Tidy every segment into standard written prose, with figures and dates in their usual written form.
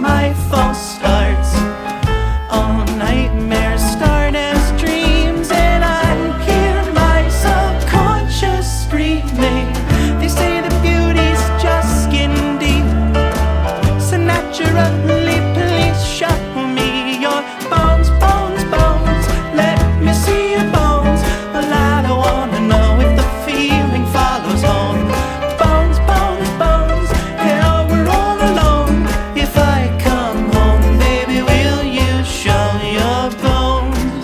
my false starts. All nightmares start as dreams, and I hear my subconscious screaming. They say the beauty's just skin deep, so naturally please show me your bones, bones, bones. Let me see your bones. Well, I don't wanna know if the feeling follows home. Bones, bones, bones. Hell, we're all alone. If I come home, baby, will you show your bones?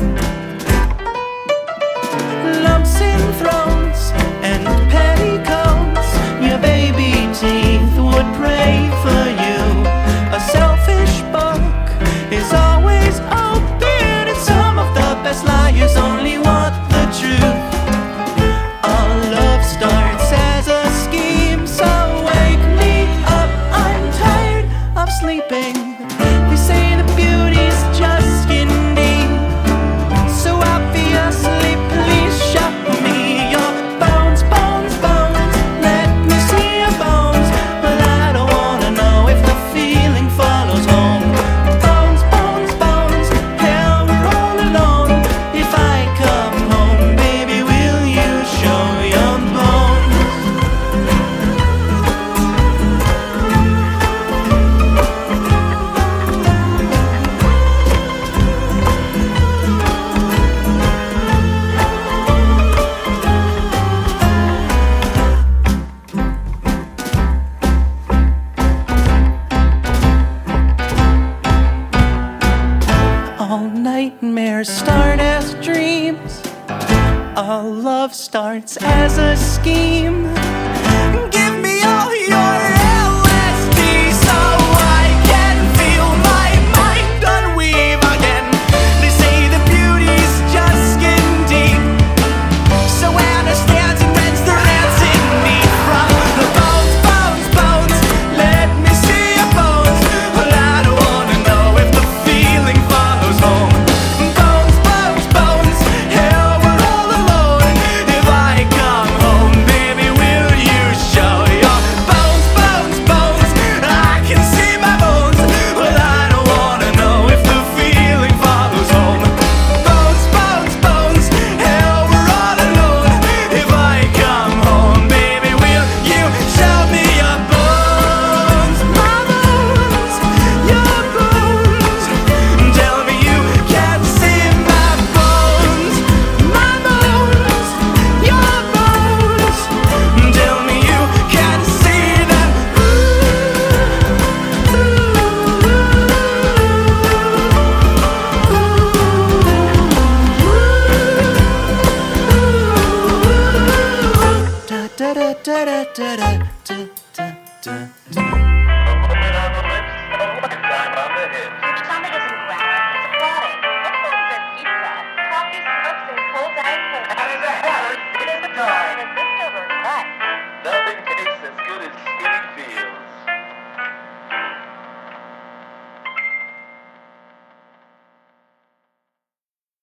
Lumps in thrones and petticoats, your baby teeth would pray for you. A selfish book is always open, and some of the best liars only want the truth. All love starts as a scheme, so wake me up, I'm tired of sleeping. They say the beauty's just skin deep, so obviously please show me your bones, bones, bones. Let me see your bones. Well, I don't wanna know if the feeling follows home. Bones, bones, bones. Hell, we're all alone. If I come home, baby, will you show your bones? All nightmares start as dreams. All love starts as a scheme.